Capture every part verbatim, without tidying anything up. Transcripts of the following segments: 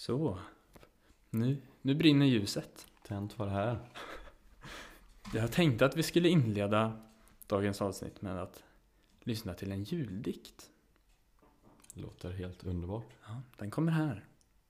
Så, nu, nu brinner ljuset. Tänt var det här. Jag tänkte att vi skulle inleda dagens avsnitt med att lyssna till en juldikt. Det låter helt underbart. Ja, den kommer här.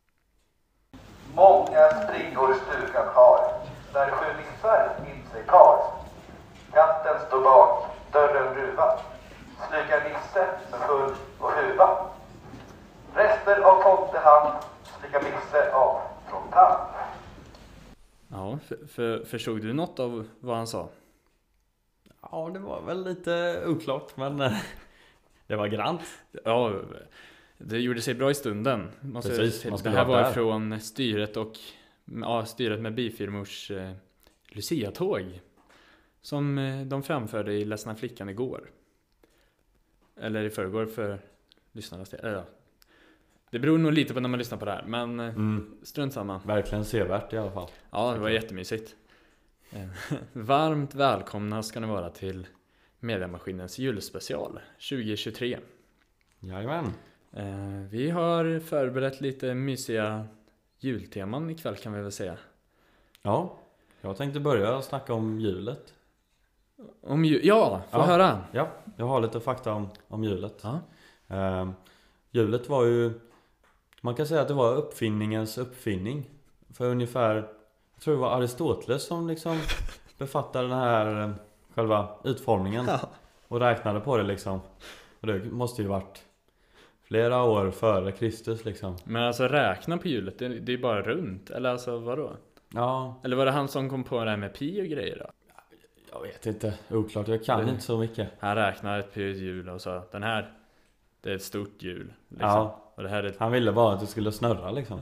Många springor stugan har, där sju nissar inse kar. Katten står bak, dörren ruva, slukar nisse med full och huva. Rester av tomtehand slukar nisse av från tand. Ja, för, för, förstod du något av vad han sa? Ja, det var väl lite oklart, men det var grant. Ja, det gjorde sig bra i stunden. Måste Precis, jag, man det skulle här varit var där. från styret och ja, styret med bifirmors eh, Lucia-tåg som eh, de framförde i Ledsna flickan igår. Eller i förrgår för lyssnarnas del. Äh, ja. Det beror nog lite på när man lyssnar på det här, men eh, Mm. strunt samma. Verkligen sevärt i alla fall. Ja, det var jättemysigt. Eh, Varmt välkomna ska ni vara till Mediamaskinens julspecial tjugo tjugotre. Jajamän. Eh, vi har förberett lite mysiga julteman ikväll, kan vi väl säga. Ja, jag tänkte börja snacka om julet. Om ju- ja, få Ja. höra. Ja, jag har lite fakta om, om julet. Ja. Eh, julet var ju, man kan säga att det var uppfinningens uppfinning. För ungefär, jag tror det var Aristoteles som liksom befattade den här eh, själva utformningen. Ja. Och räknade på det liksom. Och det måste ju varit flera år före Kristus liksom. Men alltså räkna på hjulet, det, det är bara runt. Eller alltså vadå? Ja, Eller var det han som kom på det här med pi och grejer då? jag vet inte, oklart, jag kan Det- inte så mycket. Han räknade ett pi hjul och sa den här, det är ett stort hjul liksom. Ja, Och det här är ett han ville bara att det skulle snurra liksom.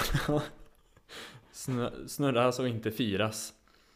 snö- snurras och inte firas.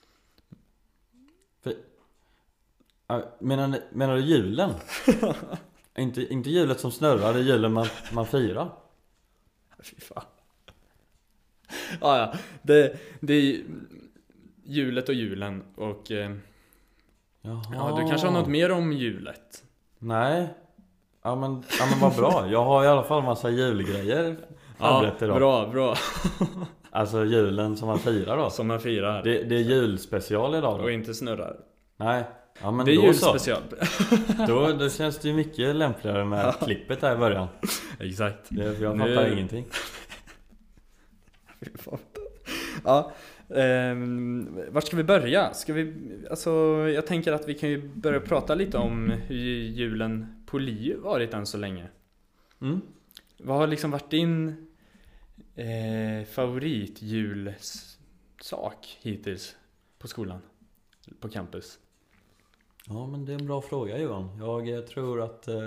Ja, Menar, ni- menar du julen? inte, inte hjulet som snurrar, det är julen man, man firar. Fy fan. Ja, ja. Det, det är julet och julen. Och eh, Jaha. ja, du kanske har något mer om julet. Nej. Ja men, ja men vad bra, jag har i alla fall massa julgrejer förberett Ja, idag. bra, bra. Alltså julen som man firar då. Som man firar. Det, det är julspecial idag då. Och inte snurrar. Nej. Ja men Det är då så. julspecial. Då, då känns det ju mycket lämpligare med klippet här i början. Exakt. Det, jag Nu- fattar ingenting. Ja. Ehm, vart ska vi börja? Ska vi, alltså, jag tänker att vi kan ju börja prata lite om hur julen på Liu varit än så länge. Mm. Vad har liksom varit din eh, favoritjulsak hittills på skolan? På campus? Ja men det är en bra fråga Johan. Jag eh, tror att eh,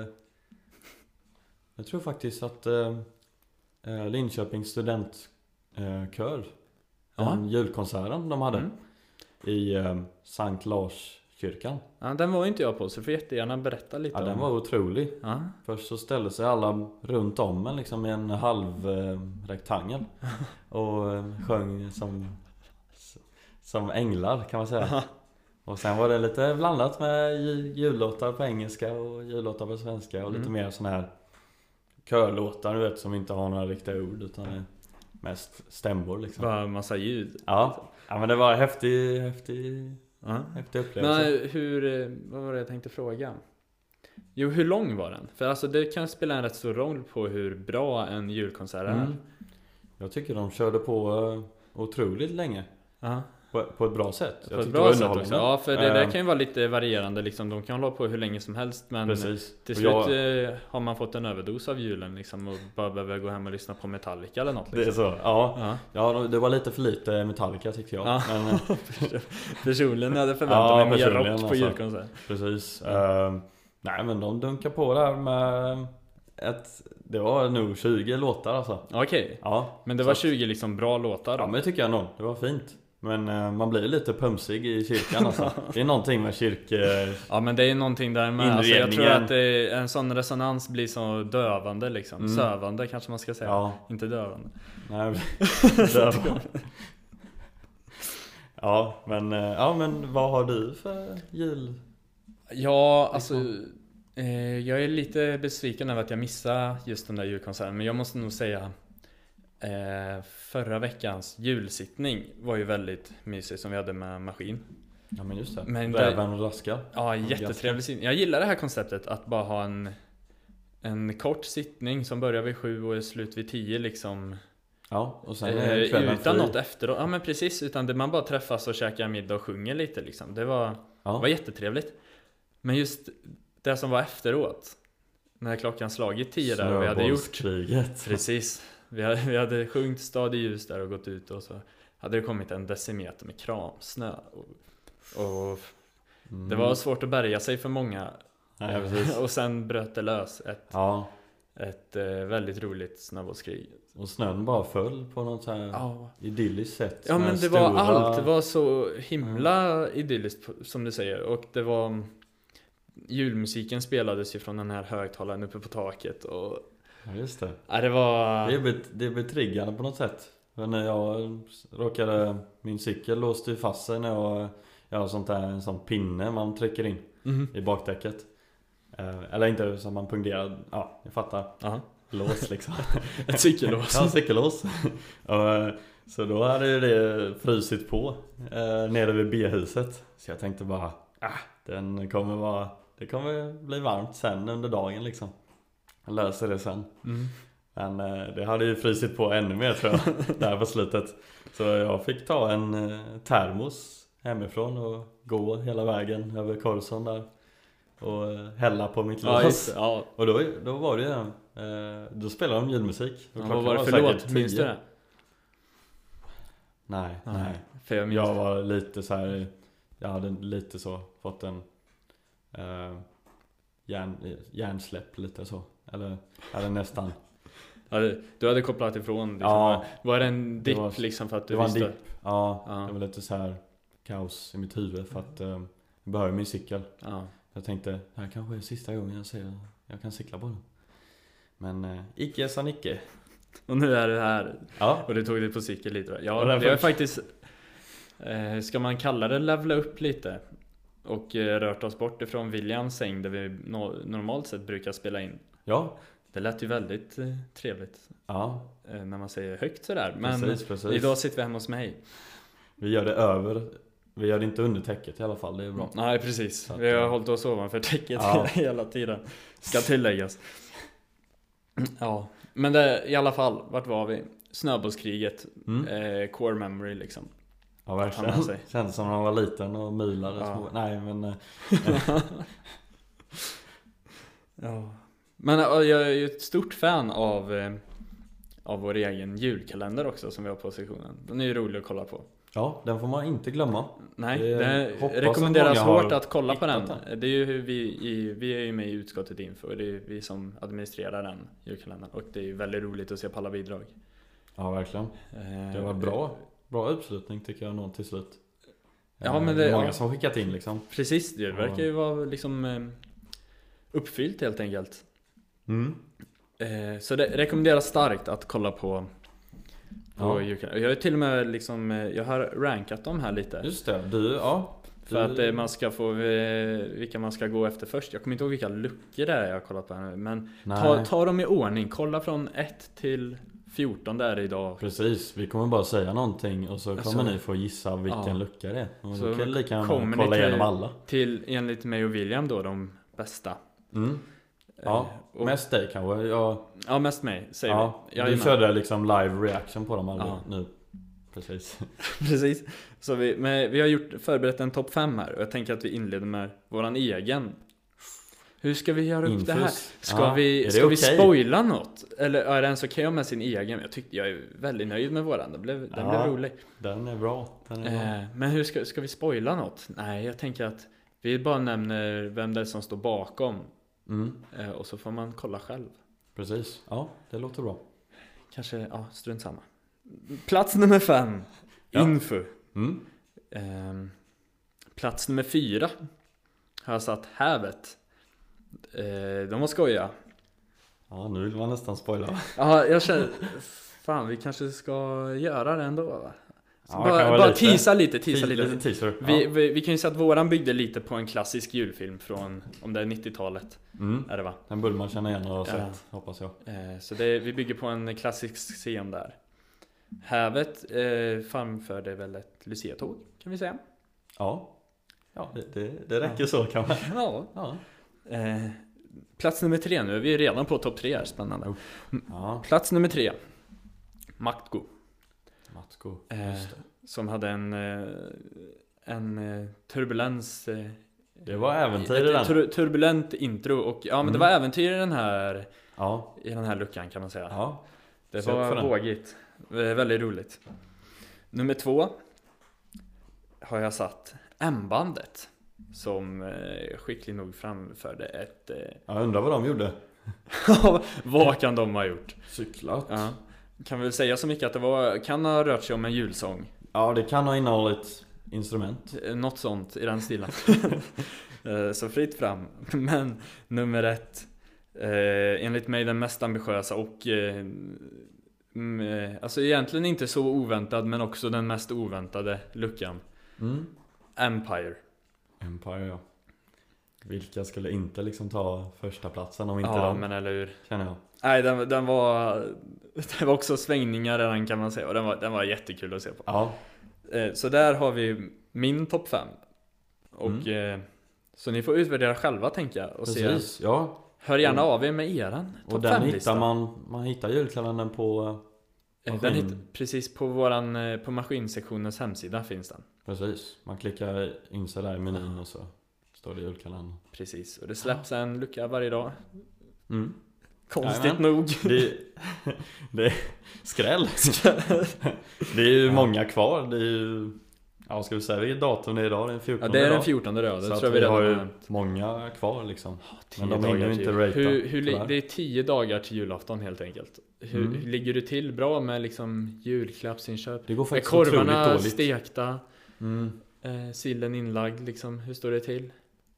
Jag tror faktiskt att eh, eh, Linköpings studentkör eh, kör, Ja. den julkonserten de hade Mm. i eh, Sankt Lars-kyrkan. Ja, den var inte jag på, så får jättegärna berätta lite Ja, om. den var otrolig. Ja. Först så ställde sig alla runt om en liksom i en halv eh, rektangel och eh, sjöng som som änglar kan man säga. Och sen var det lite blandat med ju- jullåtar på engelska och jullåtar på svenska och lite Mm. mer sån här körlåtar du vet som inte har några riktiga ord utan är mest stämbor liksom. Bara massa ljud. Ja. Ja men det var en häftig häftig Ja. häftig upplevelse. Men hur, eh, vad var det jag tänkte fråga? Jo, hur lång var den? För alltså det kan spela en rätt stor roll på hur bra en julkonsert är. Mm. Jag tycker de körde på uh, otroligt länge. Ja. På, på ett bra sätt. Jag På ett tyckte bra det var sätt också. underhållande. Ja, för det där Eh, kan ju vara lite varierande liksom. De kan hålla på hur länge som helst. Men Precis. till Och slut jag, eh, har man fått en överdos av julen liksom, och bara behöver gå hem och lyssna på Metallica eller något det är liksom. så. Ja. Ja. Ja, det var lite för lite Metallica tyckte jag. Ja. Men, eh, Personligen hade jag förväntat Ja, mig mer personligen, rock på alltså. julkonsert. precis. Eh, nej men de dunkar på där med ett, det var nog tjugo låtar alltså. Okej, Ja. men det så var att- tjugo liksom bra låtar då. Ja men det tycker jag nog. Det var fint. Men eh, man blir lite pumsig i kyrkan alltså. Det är någonting med kyrk... Eh, Ja, men det är någonting där med. Alltså, jag tror Inredningen. att det är, en sån resonans blir så dövande liksom. Mm. Sövande kanske man ska säga. ja. Inte dövande. Nej, det var... Ja, men, eh, ja, men vad har du för jul? Ja, alltså eh, jag är lite besviken över att jag missade just den där julkonserten. Men jag måste nog säga Eh, förra veckans julsittning var ju väldigt mysig som vi hade med maskin. Ja men just det, Men räven och raska. Ja, jättetrevlig sittning. Jag gillar det här konceptet att bara ha en En kort sittning som börjar vid sju och är slut vid tio liksom. Ja, och sen eh, är kvällen utan fri. något efteråt. Ja men precis, utan det man bara träffas och käkar middag och sjunger lite liksom. Det var, Ja. var jättetrevligt. Men just det som var efteråt, när klockan slagit tio där och vi hade gjort Snöbollskriget. Precis, vi hade, vi hade sjungit Stad i ljus där och gått ut och så hade det kommit en decimeter med kramsnö och, och Mm. det var svårt att bärga sig för många. Nej, precis. Och sen bröt det lös ett, Ja, ett eh, väldigt roligt snöbollskrig. och snön bara föll på något så här Ja, idylliskt sätt. ja men Med det stora... var allt. Det var så himla idylliskt som du säger. Och det var julmusiken spelades ju från den här högtalaren uppe på taket. Och Ja, just det. ja, det var... Det är, bet- det är betriggande på något sätt. Men när jag råkade, min cykel låste ju fast sig när jag, jag har sånt där, en sån pinne man trycker in Mhm. i bakdäcket. Eh, eller inte så man pungerar, ja, jag fattar. Aha. Lås liksom. Ett cykellås. Ja, cykellås. Och, eh, så då hade ju det frusit på eh, nere vid B-huset. Så jag tänkte bara, ah, den kommer vara, det kommer bli varmt sen under dagen liksom. Jag löser det sen. Mm. Men eh, det hade ju frusit på ännu mer tror jag, där på slutet. Så jag fick ta en eh, termos hemifrån och gå hela vägen över Korson där. Och eh, hälla på mitt Ja, lås. just det. Ja. Och då, då var det ju, eh, då spelade de julmusik. Och Ja, klockan vad var det för säkert låt? Minns du tio. det? Nej, nej. För jag minns Jag var lite så här, jag hade lite så fått en eh, hjärn, hjärnsläpp lite så. Eller, eller nästan. ja, det- du hade kopplat ifrån liksom. Ja. Var det en Det dipp var- liksom för att du Det var en visste? dipp. Ja, Ja. det var lite så här kaos i mitt huvud för att eh, jag behöver min cykel. Ja. Jag tänkte, det här kanske är sista gången jag ser jag kan cykla på den. Men eh, icke sa Nicke. Och nu är du här. Ja, Och du tog det på cykel lite va? Ja, Och därför- vi har faktiskt eh, ska man kalla det levla upp lite och eh, rört oss bort ifrån Williams säng där vi no- normalt sett brukar spela in. ja, Det lät ju väldigt eh, trevligt ja, eh, när man säger högt sådär. Men precis, precis. idag sitter vi hemma hos mig. Vi gör det över, vi gör det inte under täcket i alla fall, det är bra. Nej precis, Så att, vi har eh, hållit oss ovanför täcket Ja. hela tiden. Ska tilläggas. Ja, men det, i alla fall, vart var vi? Snöbollskriget, Mm. eh, core memory liksom. Ja, ta med verkligen. sig. Kändes som när man var liten och mylade Ja. små. Nej, men eh, Ja. Men ja, jag är ju ett stort fan av eh, av vår egen julkalender också som vi har på sektionen. Den är ju rolig att kolla på. ja, den får man inte glömma. Nej, Det- det hoppas rekommenderas att många har hårt att kolla på den. hittat Det är ju hur vi i, vi är ju med i utskottet inför. Det är ju vi som administrerar den julkalendern. Och det är ju väldigt roligt att se på alla bidrag. Ja, verkligen. Eh, Det var bra. Bra uppslutning tycker jag nog till slut. Ja, Eh, men det- många ja. som skickat in liksom. Precis, det Ja. verkar ju vara liksom eh, uppfyllt helt enkelt. Mm. Eh, så det rekommenderas starkt att kolla på, på Ja. julkalendern. Jag har till och med liksom, eh, jag har rankat dem här lite. Just det, du, ja. För du, att eh, man ska få eh, vilka man ska gå efter först. Jag kommer inte ihåg vilka luckor det är jag har kollat på här nu. Men Nej, ta, ta dem i ordning. Kolla från ett till fjorton där idag. precis. Vi kommer bara säga någonting och så kommer Alltså, ni få gissa vilken ja. lucka det är. Och Så då kan vi lika gärna kommer ni kolla till- igenom alla. Till enligt mig och William då de bästa. Mm. Ja, Eh, och, mest dig kanske. Jag, ja, mest mig säger ja, vi. du Jajamän. körde liksom live reaction på dem alla Ja. nu. Precis. Precis. Så vi, men vi har gjort, förberett en topp fem här. Och jag tänker att vi inleder med våran egen. Hur ska vi göra upp det här? Infus. Ska Ja, är vi, det ska vi okej? spoila något? Eller är den så okej okay med sin egen? Jag tyckte jag är väldigt nöjd med våran. Den blev, den Ja. blev rolig. Den är bra. Den är bra. Eh, men hur ska, ska vi spoila något? Nej, jag tänker att vi bara nämner vem det är som står bakom. Mm, Eh, och så får man kolla själv. precis. Ja, det låter bra. Kanske, ja, strunt samma. Plats nummer fem. Ja. Info. Mm. Ehm, plats nummer fyra har jag satt Hävet. Eh, de var skoja. Ja, nu vill man nästan spoila. Ja, jag känner, fan vi kanske ska göra det ändå va? Så Ja, bara kan vara bara lite. teasa lite, teasa Lite lite. teaser. Vi, Ja. vi, vi kan ju säga att våran byggde lite på en klassisk julfilm från, om det är nittiotalet, Mm. är det va? Den borde man känna igen och ha Ja. sett, hoppas jag. Eh, så det, vi bygger på en klassisk scen där. Hävet eh, framförde väl ett luciatåg, kan vi säga. Ja, ja det, det, det räcker så kan man. Ja. Ja. Eh, plats nummer tre nu, vi är redan på topp tre här, spännande. Ja. Plats nummer tre, Matko. Matko, Eh, just det. som hade en, eh, en eh, turbulens... Eh, Det var äventyr i ett den. tur- turbulent intro och ja men Mm. det var äventyr i den här Ja, i den här luckan kan man säga. ja. Det Se upp för var den. vågigt. Eh, Väldigt roligt. Nummer två har jag satt M-bandet som eh, skickligt nog framförde ett eh, Jag undrar vad de gjorde. vad kan de ha gjort? Cyklat. Ja. Kan väl säga så mycket att det var, kan ha rört sig om en julsång. Ja, det kan ha innehållit instrument. Eh, Något sånt i den stilen. Eh, Så fritt fram. Men nummer ett, eh, enligt mig den mest ambitiösa och eh, mm, eh, alltså egentligen inte så oväntad men också den mest oväntade luckan. Mm. Empire. Empire, ja. Vilka skulle inte liksom ta första platsen om inte Ja de, men eller hur. känner jag. Nej den, den var det var också svängningar redan kan man säga och den var, den var jättekul att se på. Ja, Eh, Så där har vi min topp fem. Och eh, så ni får utvärdera själva tänker jag och precis. se. Ja, Hör gärna av er med eran och topp den fem hittar lista. man, man hittar julkalendern på Eh, maskin. Den hittar, precis på våran eh, på maskinsektionens hemsida finns den. Precis, man klickar in sig där i menyn och så står det julkalendern. Precis. Och det släpps en lucka varje dag. Mm. Konstigt Jajamän. nog. Det, det är skräll. Det är ju många kvar. Det är ju, ja ska vi säga vilket datum det är idag? Det är den Ja, fjortonde det är den idag. fjortonde då. Det Så tror att jag vi vi har redan ju har nämnt. många kvar liksom. Tio Men de hinner dagar ju inte till. ratea, Hur, hur, li- tyvärr. det är tio dagar till julafton helt enkelt. Hur, Mm. hur ligger du till bra med liksom julklappsinköp? Det går Är faktiskt otroligt korvarna dåligt. stekta? Mm. Eh, sillen inlagd liksom? Hur står det till?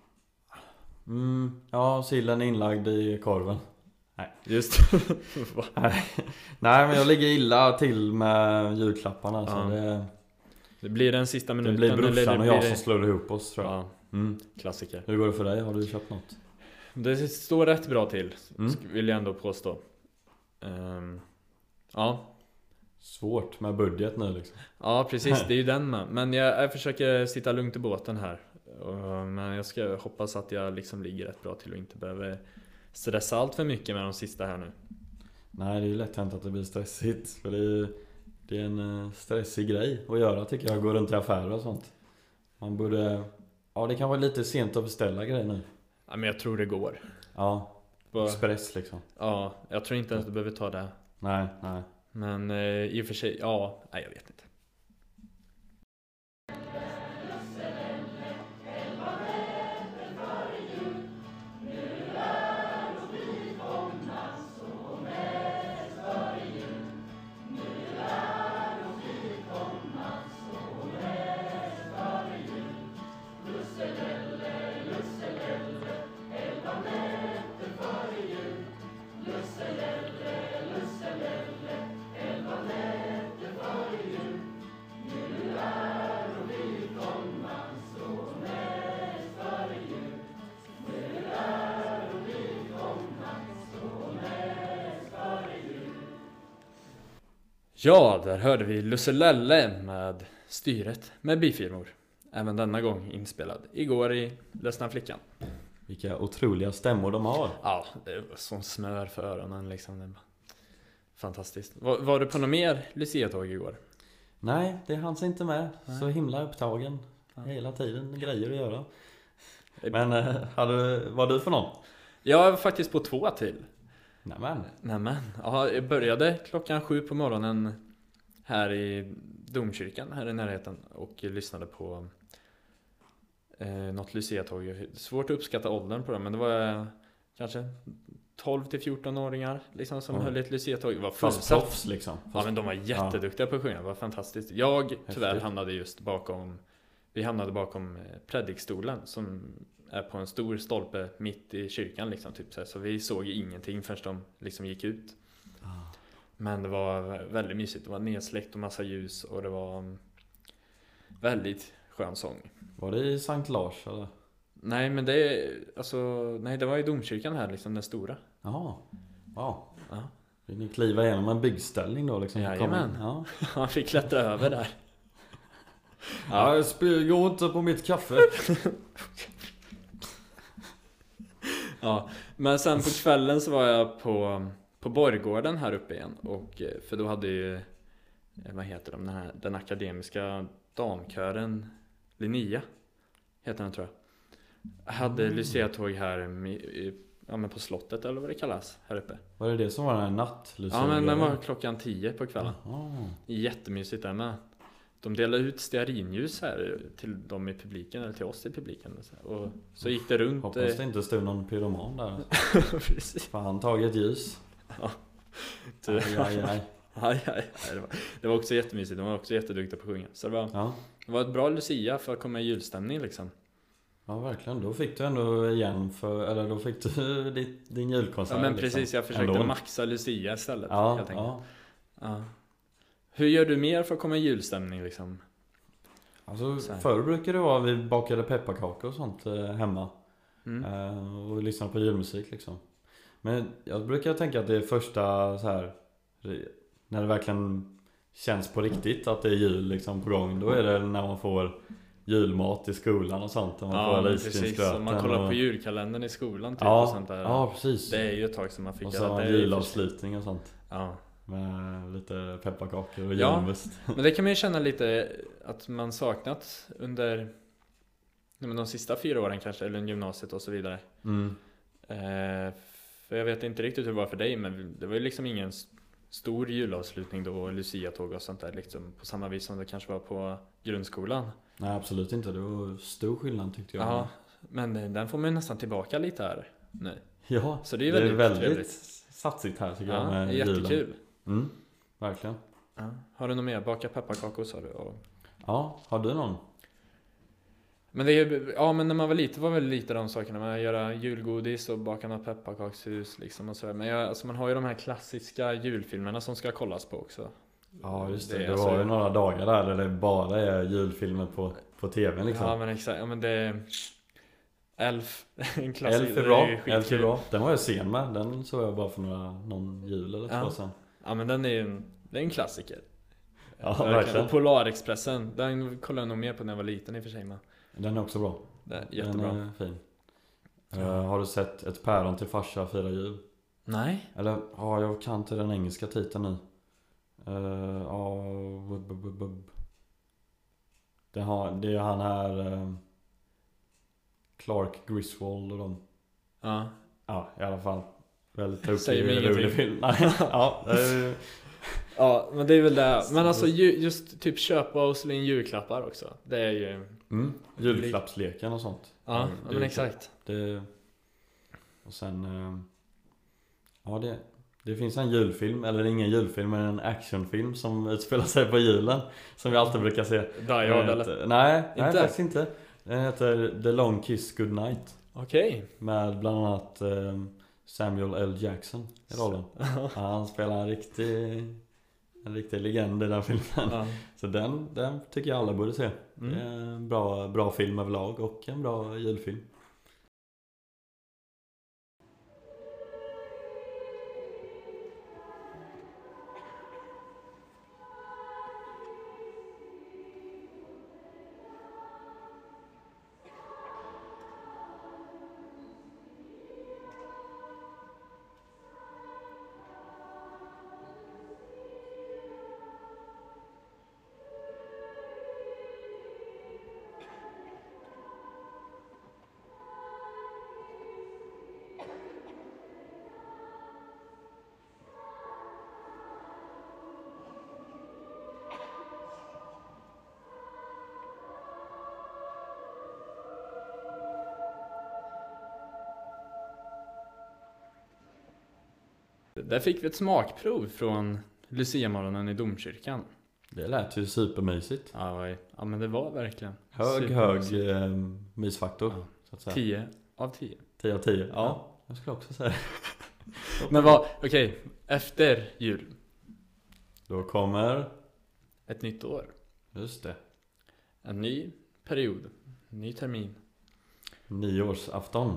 Mm. Ja, sillen är inlagd i korven. Just Va? Nej. Nej, men jag ligger illa till med julklapparna så Ja. det, Det blir den sista det minuten. blir eller brorsan det och jag blir som slår ihop oss tror jag. Ja, Mm. klassiker. Hur går det för dig? Har du köpt något? Det står rätt bra till, Mm. vill jag ändå påstå. Ehm, ja. Svårt med budget nu liksom. Ja, precis, det är ju den med. Men jag, jag försöker sitta lugnt i båten här. Och, men jag ska hoppas att jag liksom ligger rätt bra till och inte behöver stressa allt för mycket med de sista här nu. Nej, det är ju lätt hänt att det blir stressigt. För det är, ju- det är en eh, stressig grej att göra tycker jag. Gå runt i affärer och sånt. Man borde... Ja, det kan vara lite sent att beställa grejer nu. Ja, men jag tror det går. Ja, Bara, express liksom. ja, jag tror inte ens du behöver ta det. Nej, nej. Men eh, i och för sig, ja, nej jag vet inte. Ja, där hörde vi Lusselelle med styret med bifirmor. Även denna gång inspelad igår i Ledsna flickan. Vilka otroliga stämmor de har. Ja, det var som smör för öronen liksom. Det var fantastiskt. Var, var du på något mer Lucia-tåg igår? Nej, det hanns inte med. Nej. Så himla upptagen. Ja. Hela tiden grejer att göra. Men eh, hade, var du för någon? Jag var faktiskt på två till. Nämen. Nämen, ja, jag började klockan sju på morgonen här i domkyrkan här i närheten och lyssnade på eh, något Lucia-tåg. Svårt att uppskatta åldern på det, men det var eh, kanske tolv till fjorton-åringar liksom, som Ja. höll ett Lucia-tåg. Det var Fast fullsatt. proffs liksom. Ja, Fast, men de var jätteduktiga på att sjunga, det var fantastiskt. Jag tyvärr Häftigt. hamnade just bakom, vi hamnade bakom eh, predikstolen som är på en stor stolpe mitt i kyrkan liksom, typ så här. Så vi såg ingenting förrän de liksom gick ut. Ah. Men det var väldigt mysigt, det var nedsläckt och massa ljus och det var mm, väldigt skön sång. Var det i Sankt Lars eller? Nej, men det är alltså, nej, det var i domkyrkan här liksom, den stora. Jaha. Wow. Ja. Fick ni kliva igenom en byggställning då liksom? Jajamän. Ja. Han fick klättra över där. Ja, jag sp- går inte på mitt kaffe. Ja, men sen på kvällen så var jag på, på Borggården här uppe igen. Och, för då hade ju, vad heter de, den, här, den akademiska damkören Linnea, heter den tror jag. Hade mm. Lucia-tåg här i, i, ja, men på slottet eller vad det kallas här uppe. Var det det som var den här natt? Ja, men den var klockan tio på kvällen. Aha. Jättemysigt där med. De delade ut stearinljus här till dem i publiken, eller till oss i publiken. Och så, och så gick det runt. Hoppas det inte stod någon pyroman där. Precis. Fan, han tagit ljus. Ja. Aj, aj, aj. Aj, aj, aj. Det, var, det var också jättemysigt. De var också jätteduktiga på att sjunga. Så det var, ja. det var ett bra Lucia för att komma i julstämning liksom. Ja, verkligen. Då fick du ändå igen för, eller då fick du din, din julkonsert. Ja, men liksom. precis. Jag försökte ändå. maxa Lucia istället. Ja, helt enkelt. ja. Ja. Hur gör du mer för att komma i julstämning liksom? Alltså, förr brukade det vara vi bakade pepparkakor och sånt eh, hemma. Mm. Eh, och lyssnade på julmusik liksom. Men jag brukar tänka att det är första så här, när det verkligen känns på riktigt att det är jul liksom på gång. Då är det när man får julmat i skolan och sånt. Man Ja, får precis. Om man kollar och... på julkalendern i skolan typ, ja, och sånt där. Ja, precis. Det är ju ett tag som man fick. Och så har julavslutning och sånt. Ja. Med lite pepparkakor och ja, julmust. Men det kan man ju känna lite att man saknat under de sista fyra åren kanske, eller gymnasiet och så vidare. Mm. Eh, för jag vet inte riktigt hur det var för dig, men det var ju liksom ingen stor julavslutning då, och Lucia-tåg och sånt där liksom, på samma vis som det kanske var på grundskolan. Nej, absolut inte. Det var stor skillnad tyckte jag. Ja, men den får man ju nästan tillbaka lite här nu. Ja, så det är väldigt, det är väldigt trevligt. satsigt här tycker ja, jag med det är jättekul. julen. Mm, verkligen. Ja. Har du något mer? Baka pepparkakor sa du? Och... Ja, har du någon? Men det är, ja, men när man var lite var väl lite de sakerna. Man göra julgodis och baka några pepparkakshus liksom och så. Men jag, alltså man har ju de här klassiska julfilmerna som ska kollas på också. Ja, just det. Det, det alltså... var ju några dagar där där det bara är julfilmer på, på tvn liksom. Ja, men exakt. Ja, men det... Elf. En klassiker. Elf är bra. Det är Elf är bra. Den var jag sen med. Den såg jag bara för några, någon jul eller ja. två sen. Ja, men den är ju en, det är en klassiker. Ja, verkligen. verkligen. Och Polarexpressen. Den kollade jag nog mer på när jag var liten i och för sig. Men... Den är också bra. Det är jättebra. Den är fin. Uh, har du sett Ett päron till farsa fira jul? Nej. Eller, ja, jag kan inte den engelska titeln nu. Uh, uh, bub, bub, bub. Det, har, det är han här uh, Clark Griswold och de. Ja. Ja, i alla fall. Väldigt tokig, Säger mig rolig ingenting. film. Nej, ja, uh, ja, men det är väl det. Men alltså ju, just typ köpa och slå in julklappar också. Det är ju... mm, julklappsleken och sånt. Ja, det, ja men exakt. Det, och sen... Uh, ja, det... Det finns en julfilm, eller ingen julfilm, men en actionfilm som utspelar sig på julen. Som vi alltid brukar se. Die Hard eller? Nej, inte? nej, faktiskt inte. Den heter The Long Kiss Goodnight. Okej. Okay. Med bland annat eh, Samuel L. Jackson i rollen. Ja, han spelar en riktig, en riktig legend i den filmen. Ja. Så den, den tycker jag alla borde se. Mm. Det är en bra, bra film överlag och en bra julfilm. Där fick vi ett smakprov från Lucia-morgonen i domkyrkan. Det lät ju supermysigt. Ja, ja men det var verkligen hög, hög eh, mysfaktor. Ja. Så att säga. tio av tio. tio av tio, ja. Ja. Jag skulle också säga. Men vad, okej, okay, efter jul. Då kommer... ett nytt år. Just det. En ny period. En ny termin. Nyårsafton.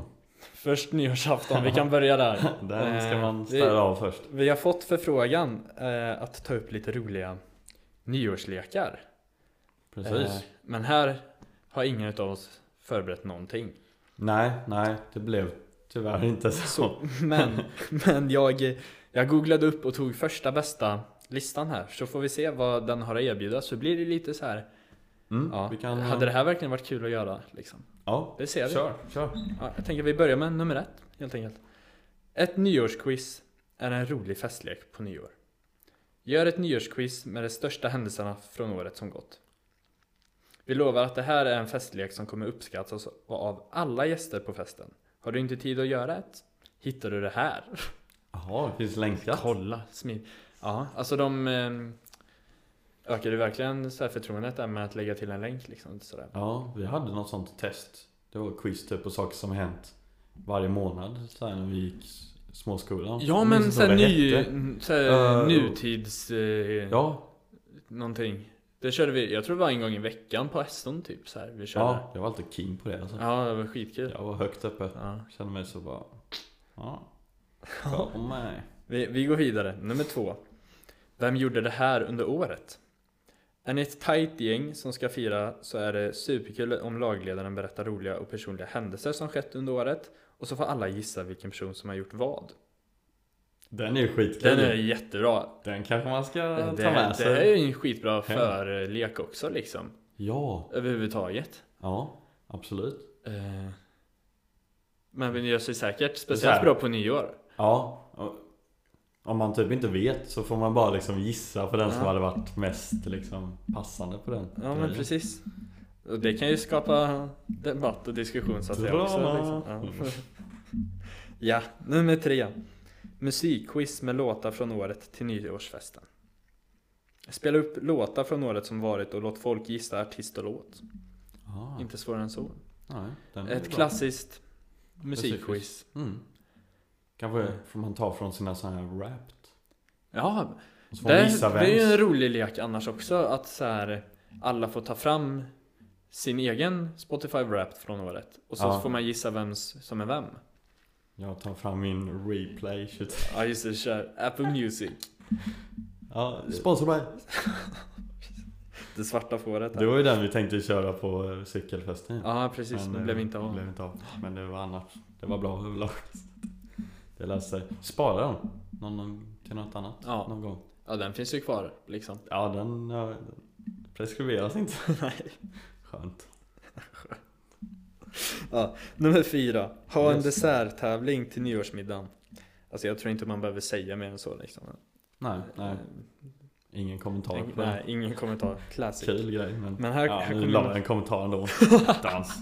Först nyårsafton, vi kan börja där. Den ska man Eh, ställa vi, av först. vi har fått förfrågan eh, att ta upp lite roliga nyårslekar. Precis. Eh, men här har ingen av oss förberett någonting. Nej, nej, det blev tyvärr inte så. Så, men men jag, jag googlade upp och tog första bästa listan här. Så får vi se vad den har att erbjuda. Så blir det lite så här. Mm, Ja, vi kan, hade det här verkligen varit kul att göra liksom? Ja, Det ser vi. kör, kör. Ja, jag tänker vi börjar med nummer ett, helt enkelt. Ett nyårsquiz är en rolig festlek på nyår. Gör ett nyårsquiz med de största händelserna från året som gått. Vi lovar att det här är en festlek som kommer uppskattas av alla gäster på festen. Har du inte tid att göra ett? Hittar du det här? Jaha, det finns länkat. Kolla, smid. Ja, alltså de eh, ökade verkligen så här förtroendet där med att lägga till en länk liksom, sådär. Ja, vi hade något sånt test. Det var quiz typ på saker som har hänt varje månad så här, när vi gick småskolan. Ja, Jag men minns så inte här vad det ny, hette. så här, Uh, nutids eh, Ja, någonting. Det körde vi, jag tror det var en gång i veckan på Eston typ så här. Vi körde. ja, jag var alltid keen på det alltså. Ja, det var skitkul. Jag var högt uppe. Ja. Kände mig så bara... Ja, kom med. Vi, vi går vidare. Nummer två. Vem gjorde det här under året? Är ni ett tajt gäng som ska fira så är det superkul om lagledaren berättar roliga och personliga händelser som skett under året. Och så får alla gissa vilken person som har gjort vad. Den är ju skitkul. Den är jättebra. Den kanske man ska Det, ta med sig. det är ju en skitbra för lek också liksom. Ja, Överhuvudtaget. ja, absolut. Eh, Men vi gör sig säkert Så speciellt här. bra på nyår. Ja, och om man typ inte vet så får man bara liksom gissa på den som Ja. hade varit mest liksom passande på den. Ja, men grejen. precis. Och det kan ju skapa debatt och diskussion så att säga också, Drama. liksom. Ja. Ja, nummer tre. Musikquiz med låtar från året till nyårsfesten. Spela upp låtar från året som varit och låt folk gissa artist och låt. Ah, Inte svårare än så. nej, den är Ett bra. klassiskt musikquiz. Mm. Kanske får man ta från sina sådana här Wrapped. Ja, Och så får man det, gissa det är ju vems. en rolig lek annars också. Att så här, alla får ta fram sin egen Spotify Wrapped från året. Och så Ja. får man gissa vems som är vem. Jag tar fram min replay shit. Ja just det, kör Apple Music. Ja, sponsor mig. Det svarta fåret Det här. var ju den vi tänkte köra på eh, cykelfesten. Ja precis, men det eh, blev inte av. blev inte av. Men det var annars. Det var bra överlag. Det löste sig. Spara den någon, till något annat Ja. någon gång. Ja, den finns ju kvar liksom. Ja, den, ja, den preskriberas inte. Nej. Skönt. Ja, nummer fyra. Ha en Yes. desserttävling till nyårsmiddagen. Alltså jag tror inte man behöver säga mer än så liksom. Nej, nej. Ingen kommentar En, på nej, ingen kommentar. Classic. Kul grej, men, Men här, ja, här nu kommer la jag en kommentar ändå. Dans.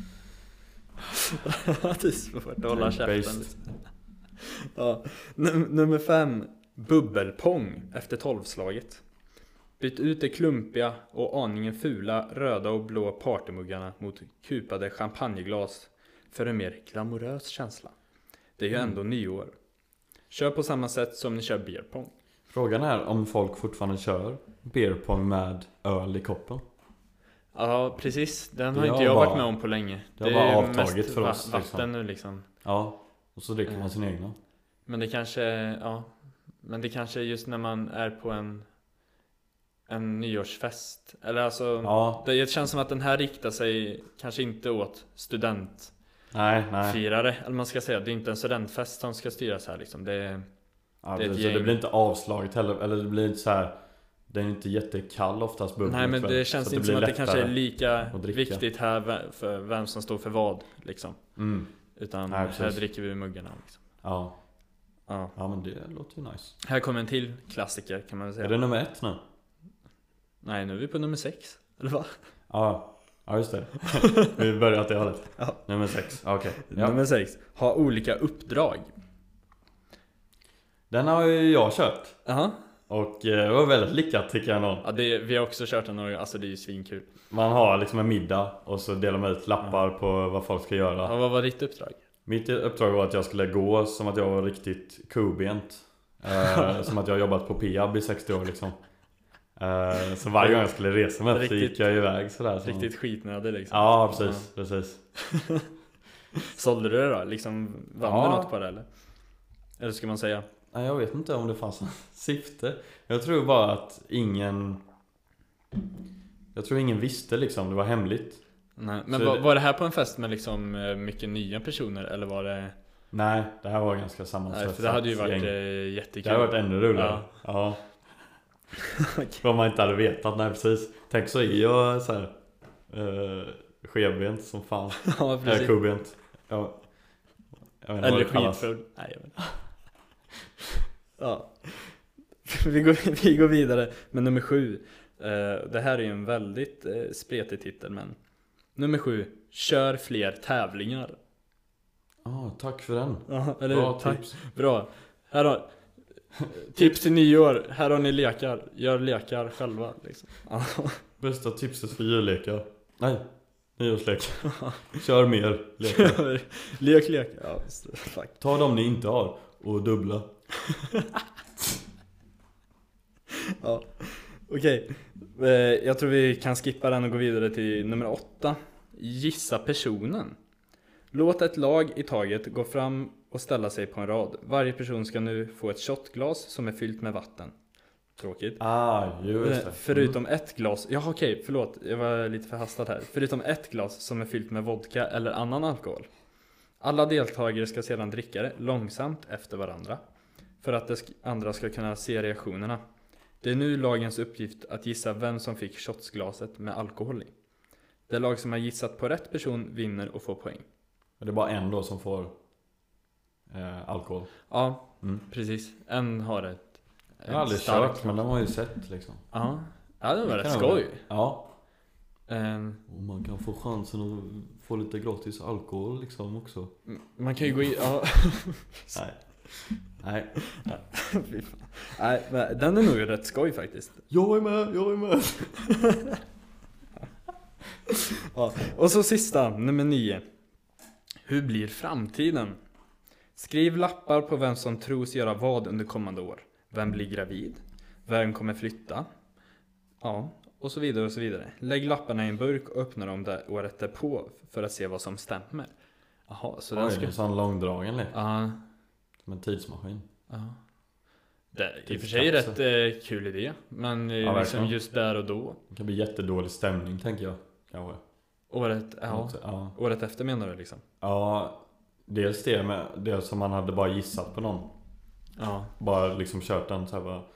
det är svårt att hålla käften Based. liksom. Ja. Num- nummer fem. Bubbelpong efter tolvslaget. Byt ut de klumpiga och aningen fula röda och blå partymuggarna mot kupade champagneglas för en mer glamorös känsla. Det är ju Mm. ändå nyår. Kör på samma sätt som ni kör beerpong. Frågan är om folk fortfarande kör beerpong med öl i koppen. Ja, precis. Den har Det inte har jag bara- varit med om på länge. det har är bara ju avtagit mest för va- oss, vatten liksom. nu liksom. Ja, och så dricker man sin egna. Men det kanske, ja. Men det kanske är just när man är på en en nyårsfest. Eller alltså, Ja, det känns som att den här riktar sig kanske inte åt studentfirare. nej, nej. Eller man ska säga, det är inte en studentfest som ska styras här liksom. Det är, Ja, Det är ett det, så det gäng. blir inte avslaget heller. Eller det blir inte så här. Det är inte jättekall oftast bubbel. nej men kväll, det känns så inte blir som att det kanske är lättare lika att dricka. viktigt här ve- för vem som står för vad liksom. Mm. Utan Nej, här precis. dricker vi ur muggarna liksom. Ja. Ja. Ja, men det låter ju nice. Här kommer en till klassiker kan man väl säga. Är det nummer ett nu? Nej, nu är vi på nummer sex. Eller vad? Ja, ja just det. Vi börjar åt det hållet. Ja. Nummer sex, okej. Ja. Nummer sex. Ha olika uppdrag. Den har ju jag kört. Jaha. Och eh, det var väldigt lyckat tycker jag nog. Ja, det, vi har också kört den och alltså det är ju svinkul. Man har liksom en middag och så delar man ut lappar på vad folk ska göra. Ja, vad var ditt uppdrag? Mitt uppdrag var att jag skulle gå som att jag var riktigt kobent. Eh, som att jag har jobbat på P A B i sextio år liksom. Eh, så varje gång jag skulle resa med så Riktigt- gick jag iväg sådär. Som... Riktigt skitnödig liksom. Ja, precis, precis. Sålde du det då? Liksom, vann Ja. du något på det eller? Eller ska man säga? Nej, jag vet inte om det fanns något syfte. Jag tror bara att ingen... Jag tror ingen visste liksom, det var hemligt. Nej. Men Så var, det- var det här på en fest med liksom eh, mycket nya personer? Eller var det... Nej, det här var ganska sammansvetsat. Nej, för det hade ju varit gäng. eh, jättekul. Det hade varit ännu roligare. Ja. Ja. Vad man inte hade vetat, nej precis. Tänk så är jag så här uh, skevbent som fan. Ja, Eller precis. kobent. Ja. Jag vet inte vad Eller det kallas. skitfull. Nej, jag vet inte. Ja. Vi går, vi går vidare med nummer sju. Eh, det här är ju en väldigt eh, spretig titel, men nummer sju. Kör fler tävlingar. Ah, tack för den. Ja, eller Bra hur? Tack. tips. Bra. Här har tips till nyår. Här har ni lekar. Gör lekar själva liksom. Ja. Bästa tipset för jullekar. Nej, nyårslek. Kör mer lekar. Lek, lek. Ja, fuck. Ta dem ni inte har och dubbla. Ja. Okej. Eh, Jag tror vi kan skippa den och gå vidare till nummer åtta. Gissa personen. Låt ett lag i taget gå fram och ställa sig på en rad. Varje person ska nu få ett shotglas som är fyllt med vatten. Tråkigt. Ah, just Eh, det. Förutom ett glas. Ja, okej, förlåt. Jag var lite förhastad här. Förutom ett glas som är fyllt med vodka eller annan alkohol. Alla deltagare ska sedan dricka det långsamt efter varandra. För att de sk- andra ska kunna se reaktionerna. Det är nu lagens uppgift att gissa vem som fick shotsglaset med alkohol i. Det lag som har gissat på rätt person vinner och får poäng. Det är bara en då som får eh, alkohol. Ja, Mm. precis. En har ett. Jag har aldrig kört, men de har ju sett liksom. Ja, ja det var Det rätt kan det vara. skoj. Ja. Ehm, Och man kan få chansen att få lite gratis alkohol liksom också. Man kan ju gå in. Ja. Nej. Nej. Fy fan. Nej, men den är nog rätt skoj faktiskt. Jag är med, jag är med. Ja. Och så sista, nummer nio. Hur blir framtiden? Skriv lappar på vem som tros göra vad under kommande år. Vem blir gravid? Vem kommer flytta? Ja, och så vidare och så vidare. Lägg lapparna i en burk och öppna dem där året därpå för att se vad som stämmer. Jaha, så den Oj, ska... det är en sån långdragen lek. Ja, Som en tidsmaskin. ja. Det är i och för sig rätt eh, kul idé. Men eh, Ja, liksom verkligen. just där och då. Det kan bli jättedålig stämning, tänker jag. Kanske. Året, ja, Också, ja. året efter menar du liksom? Ja, dels det med det som man hade bara gissat på någon. Ja. Bara liksom kört den så här bara.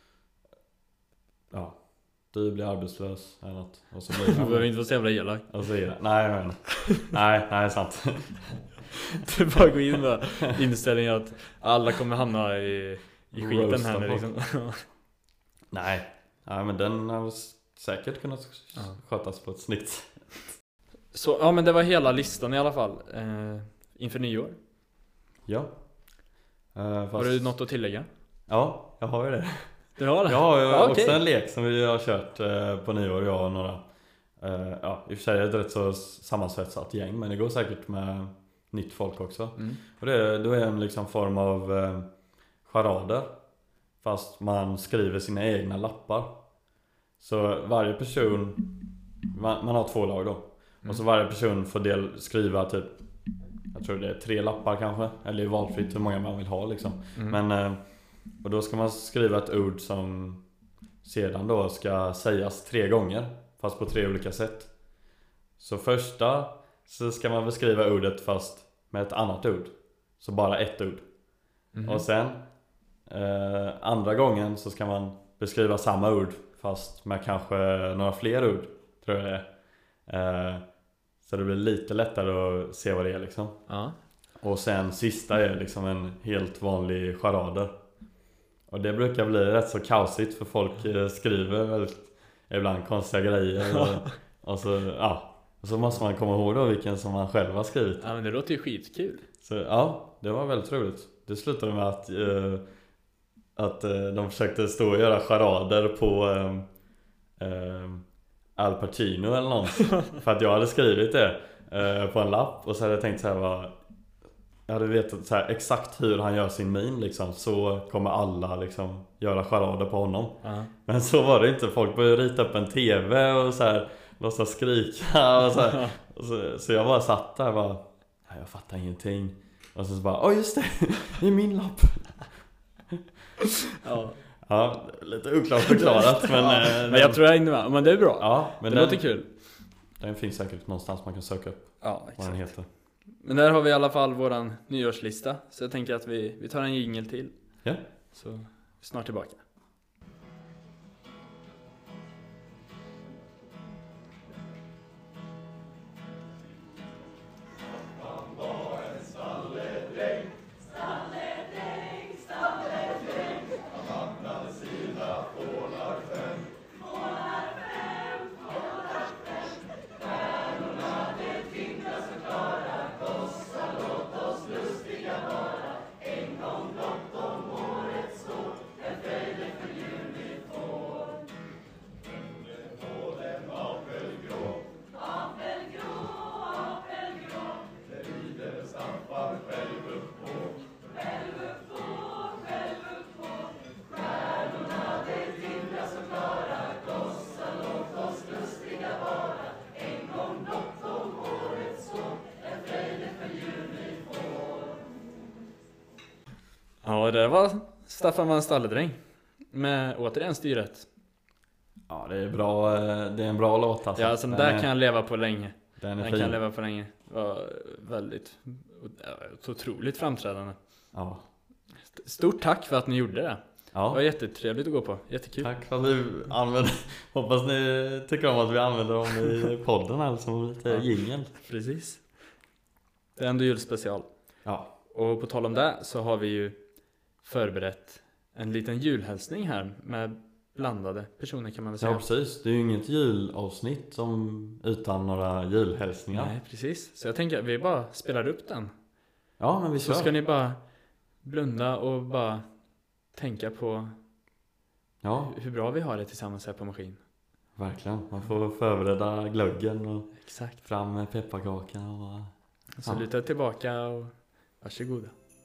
Ja, du blir arbetslös eller något. Och så Du blir behöver inte vara så jävla elak. Och så är det. Nej, men. Nej, nej, sant. Du bara gå in med inställningen att alla kommer hamna i, i skiten här nu liksom. Nej. Nej, men den har säkert kunnat Ja. skötas på ett snyggt. Så ja, men det var hela listan i alla fall eh, inför nyår. Ja. Uh, fast... Har du något att tillägga? Ja, jag har ju det. Du har det? Jag har ju Ja, också okej. en lek som vi har kört uh, på nyår, jag och några. Uh, ja, i och för sig är det ett rätt så sammansvetsat gäng, men det går säkert med nytt folk också. Mm. Och det, då är det en liksom form av uh, charader. Fast man skriver sina egna lappar. Så varje person, man, man har två lag då. Mm. Och så varje person får del, skriva typ, jag tror det är tre lappar kanske. Eller valfritt hur många man vill ha liksom. Mm. Men, eh, och då ska man skriva ett ord som sedan då ska sägas tre gånger. Fast på tre olika sätt. Så första så ska man beskriva ordet fast med ett annat ord. Så bara ett ord. Mhm. Och sen eh, andra gången så ska man beskriva samma ord fast med kanske några fler ord, tror jag det är. Eh, så det blir lite lättare att se vad det är liksom. Ja. Och sen sista är liksom en helt vanlig charader. Och det brukar bli rätt så kaosigt för folk eh, skriver väldigt ibland konstiga grejer. Och, och, så, ja. och så måste man komma ihåg då vilken som man själv har skrivit. Ja, men det låter ju skitkul. Så ja, det var väldigt roligt. Det slutade med att, eh, att eh, de försökte stå och göra charader på eh, eh, Al Pacino eller någon. För att jag hade skrivit det eh, på en lapp. Och så hade jag tänkt så här, vad, jag hade vetat så här, exakt hur han gör sin min liksom. Så kommer alla liksom göra charader på honom. Ja. Men så var det inte. Folk började rita upp en tv och så här låtsas skrika och så, här. Och så, så jag bara satt där och bara, Nej, jag fattar ingenting. Och så, så bara, åh just det, det är min lapp. Ja. Ja, lite oklart förklarat. men, ja, eh, men jag tror jag inte med. Men det är bra. Ja, men det den, låter kul. Den finns säkert någonstans man kan söka upp. Ja, vad den exakt. heter. Men där har vi i alla fall våran nyårslista. Så jag tänker att vi, vi tar en jingle till. Ja. Så vi är snart tillbaka. Ja, det var Staffan var en stalledräng. Med återigen styret. Ja, det är bra. Det är en bra låt alltså. Ja, alltså den där kan jag leva på länge. Den är Den fin. kan leva på länge. Det var väldigt så otroligt framträdande. Ja. Stort tack för att ni gjorde det. Ja. Det var jättetrevligt att gå på. Jättekul. Tack för att vi använder. Hoppas ni tycker om att vi använder dem i podden här som lite Ja. jingle. Precis. Det är ändå julspecial. Ja. Och på tal om det så har vi ju förberett en liten julhälsning här med blandade personer kan man väl säga. Ja, precis. Det är ju inget julavsnitt som utan några julhälsningar. Nej, precis. Så jag tänker att vi bara spelar upp den. Ja, men vi Så kör. ska ni bara blunda och bara tänka på Ja, hur bra vi har det tillsammans här på maskin. verkligen. Man får förbereda glöggen och Exakt. fram med pepparkakan och... Så Ja. luta tillbaka och varsågoda.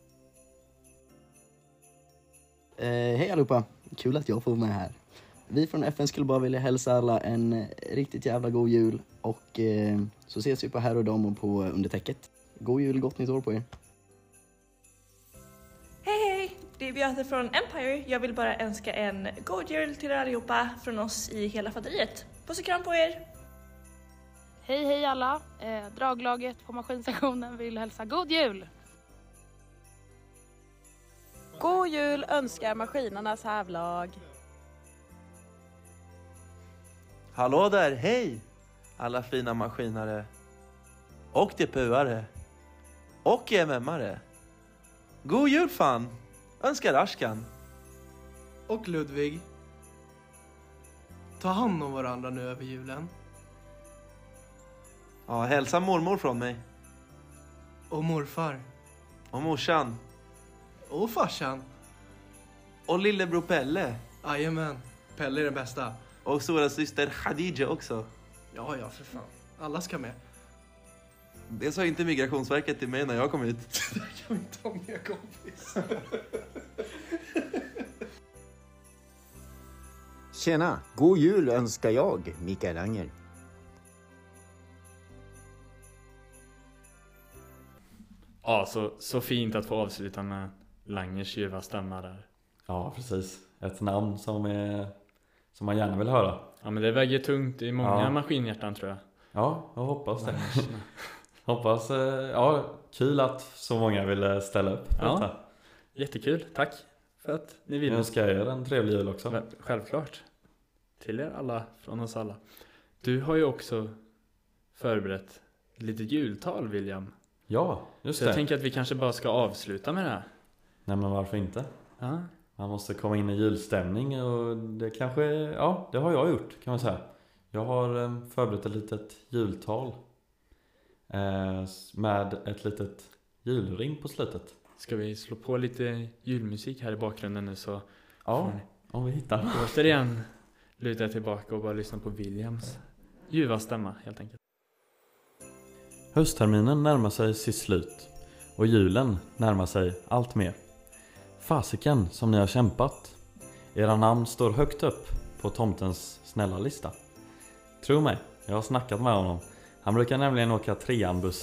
Eh, hej allihopa, kul att jag får vara med här. Vi från F N skulle bara vilja hälsa alla en eh, riktigt jävla god jul och eh, så ses vi på här och dam och på under täcket. God jul, gott nytt år på er. Hej hej! Det är Beate från Empire. Jag vill bara önska en god jul till er allihopa från oss i hela faderiet. Puss och kram på er! Hej hej alla! Eh, draglaget på maskinstationen vill hälsa god jul! God jul önskar maskinernas hävlag. Hallå där, hej! Alla fina maskinare. Och D P U-are. Och E M M-are. God jul fan! Önskar Ashkan. Och Ludvig. Ta hand om varandra nu över julen. Ja, hälsa mormor från mig. Och morfar. Och morsan. Och farsan. Och lillebror Pelle. Jajamän, Pelle är den bästa. Och stora syster Khadija också. Ja, ja, för fan. Alla ska med. Det sa inte Migrationsverket till mig när jag kom hit. Det kan vi inte ha med, kompis. Tjena, god jul önskar jag, Mikael Anger. Ja, så, så fint att få avsluta med Langers ljuva stämma där. Ja, precis. Ett namn som är som man gärna vill höra. Ja, men det väger tungt i många Ja. maskinhjärtan tror jag. Ja, jag hoppas det. Langers. Hoppas, eh, ja, kul att så många ville ställa upp på Ja. detta. Jättekul, tack för att ni Jag ville. önskar er en trevlig jul också. Men självklart. Till er alla, från oss alla. Du har ju också förberett lite jultal, William. Ja, just Så det. jag tänker att vi kanske bara ska avsluta med det här. Nej, men varför inte? Ja, Man måste komma in i julstämning och det kanske, ja, det har jag gjort kan man säga. Jag har eh, förberett ett litet jultal eh, med ett litet julring på slutet. ska vi slå på lite julmusik här i bakgrunden nu så Ja, får ni om vi hittar något. återigen luta tillbaka och bara lyssna på Williams ljuva stämma helt enkelt. Höstterminen närmar sig sitt slut och julen närmar sig allt mer. Fasiken som ni har kämpat. Era namn står högt upp på tomtens snälla lista. Tro mig, jag har snackat med honom. Han brukar nämligen åka trean bussen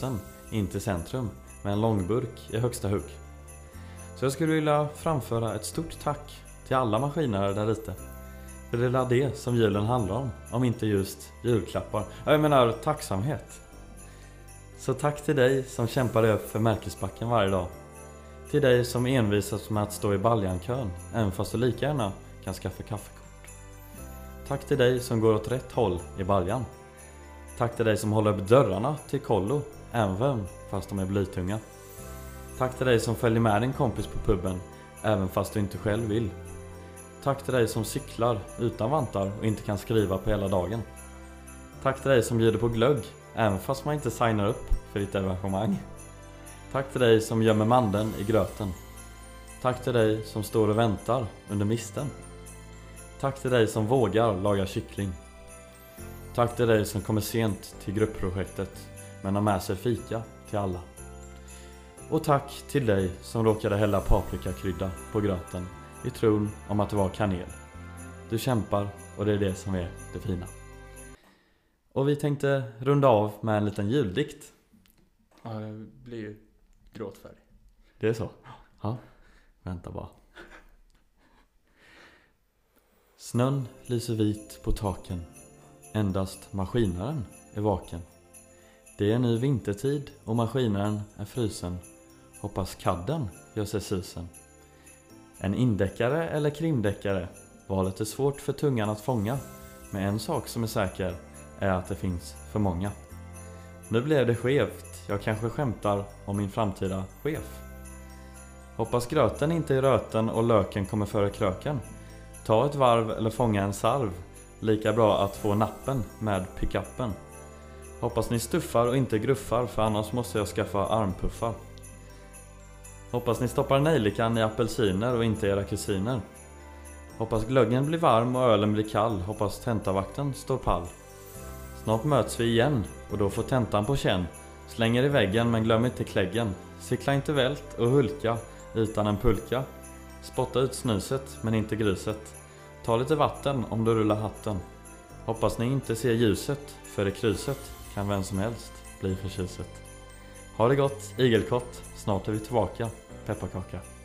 in till centrum med en långburk i högsta hugg. Så jag skulle vilja framföra ett stort tack till alla maskinare där ute. För det är det som julen handlar om, om inte just julklappar. Jag menar tacksamhet. Så tack till dig som kämpar upp för Märkesbacken varje dag. Till dig som envisas med att stå i Baljankön, även fast du lika gärna kan skaffa kaffekort. Tack till dig som går åt rätt håll i Baljan. Tack till dig som håller upp dörrarna till kollo, även fast de är blytunga. Tack till dig som följer med din kompis på puben, även fast du inte själv vill. Tack till dig som cyklar utan vantar och inte kan skriva på hela dagen. Tack till dig som bjuder på glögg, även fast man inte signar upp för ditt evenemang. Tack till dig som gömmer mandeln i gröten. Tack till dig som står och väntar under misten. Tack till dig som vågar laga kyckling. Tack till dig som kommer sent till gruppprojektet men har med sig fika till alla. Och tack till dig som råkade hälla paprikakrydda på gröten i tron om att det var kanel. Du kämpar och det är det som är det fina. Och vi tänkte runda av med en liten juldikt. Ja, det blir ju gråtfärg. Det är så? Ja, vänta bara. Snön lyser vit på taken. Endast maskinaren är vaken. Det är nu vintertid och maskinaren är frysen. Hoppas kadden gör sig susen. En indäckare eller krimdäckare. Valet är svårt för tungan att fånga. Men en sak som är säker är att det finns för många. Nu blev det skevt. Jag kanske skämtar om min framtida chef. Hoppas gröten inte är röten och löken kommer före kröken. Ta ett varv eller fånga en sarv. Lika bra att få nappen med pickuppen. Hoppas ni stuffar och inte gruffar, för annars måste jag skaffa armpuffar. Hoppas ni stoppar nejlikan i apelsiner och inte era kusiner. Hoppas glöggen blir varm och ölen blir kall. Hoppas tentavakten står pall. Snart möts vi igen och då får tentan på känn. Slänger i väggen men glöm inte kläggen. Cykla inte vält och hulka utan en pulka. Spotta ut snuset men inte gruset. Ta lite vatten om du rullar hatten. Hoppas ni inte ser ljuset, för i kruset kan vem som helst bli förtjuset. Ha det gott, igelkott. Snart är vi tillbaka. Pepparkaka.